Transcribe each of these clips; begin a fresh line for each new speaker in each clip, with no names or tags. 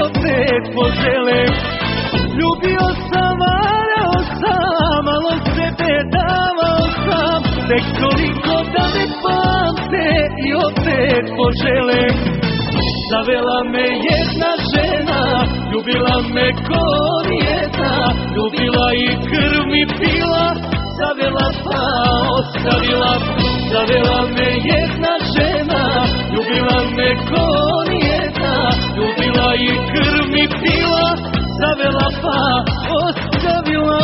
opet požele. Ljubio sam, varao sam, malo sebe davao sam, tek toliko da me pamte i opet požele. Zavela me jedna žena, ljubila me ko nijedna, ljubila i krv mi pila, zavela pa ostavila. Zavela me jedna žena, ljubila me ko nijedna, ljubila i krv mi pila, zavela pa ostavila.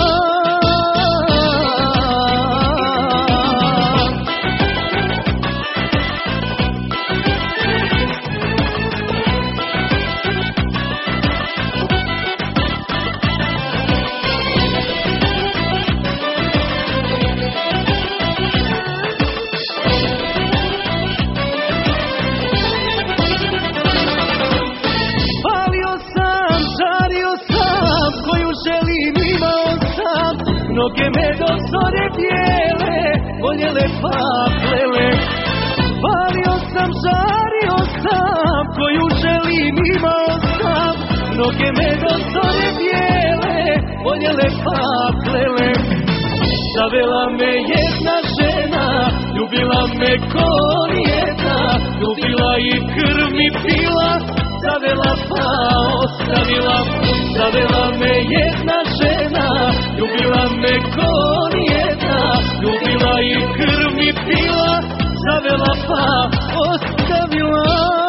Noge me do zore bijele, voljele pa plele. Palio sam, žario sam, koju želim imao sam. Noge me do zore bijele, voljele pa plele. Zavela me jedna žena, ljubila me ko nijedna, ljubila i krv mi pila, zavela pa ostavila. Zavela me jedna žena, ljubila me ko nijedna, ljubila i krv mi pila, zavela pa ostavila.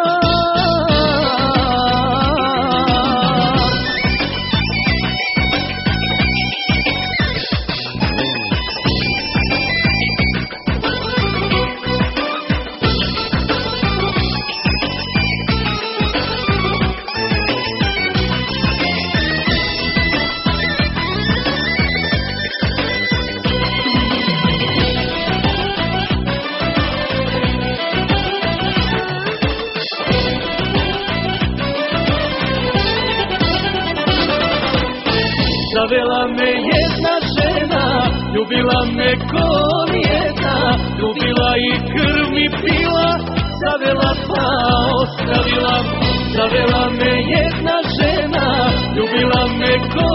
Zavela me jedna žena, ljubila me ko nijedna, ljubila i krv mi pila, zavela pa ostavila. Zavela me jedna žena, ljubila me ko